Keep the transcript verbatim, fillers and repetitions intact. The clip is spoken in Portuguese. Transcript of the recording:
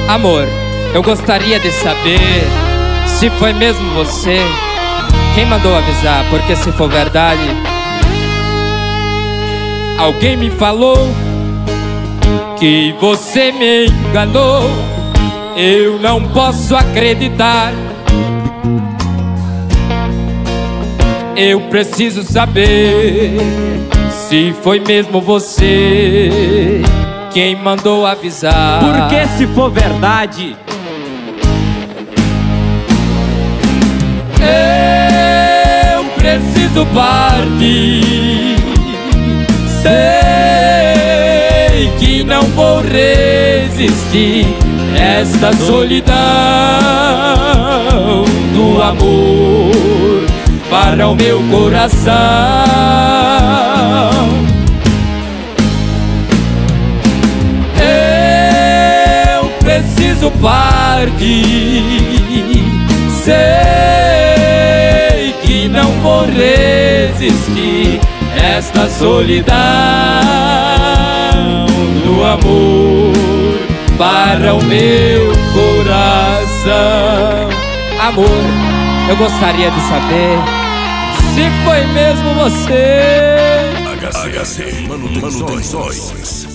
Amor, eu gostaria de saber se foi mesmo você quem mandou avisar, porque se for verdade, alguém me falou que você me enganou. Eu não posso acreditar. Eu preciso saber se foi mesmo você quem mandou avisar. Porque se for verdade, eu preciso partir. Sei que não vou resistir esta solidão do amor para o meu coração. Eu preciso partir. Sei que não vou resistir esta solidão do amor para o meu coração. Amor, eu gostaria de saber se foi mesmo você. H C Manutenções.